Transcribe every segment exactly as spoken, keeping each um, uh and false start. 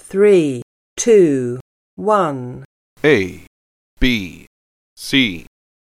three, two, one. A, B, C.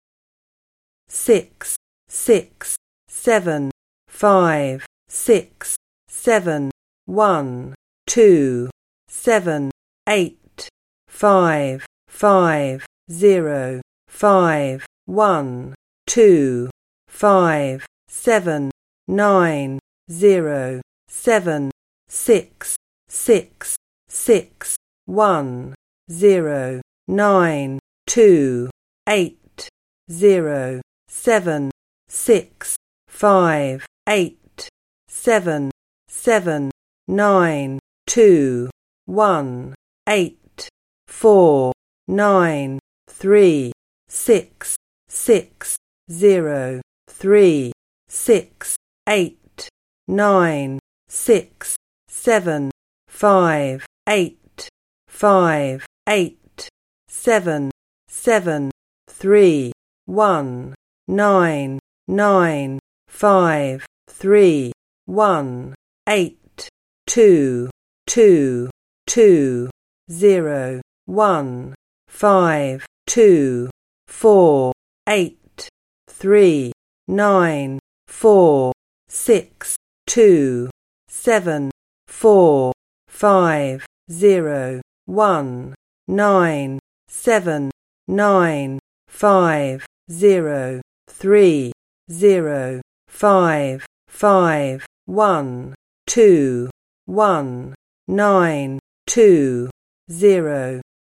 Six, six, seven, five, six, seven, one, two, seven, eight, five, five, zero, five, one, two, five, seven, nine, zero, seven, six, six, six, one, zero, nine, two, eight, zero, seven, six, five, eight, seven, seven, nine, two, one, eight, four, nine, three, six, six, zero, three, six, eight, nine, six, seven, five, eight, five, eight, seven, seven, three, one, nine, nine, five, three, one, eight, two, two, two, zero, one, five, two, four, eight, three, nine, four, six, two, seven, four, five, zero, one, nine, seven, nine, five, zero, three, zero, five, five, one, two, one, nine, two, zero.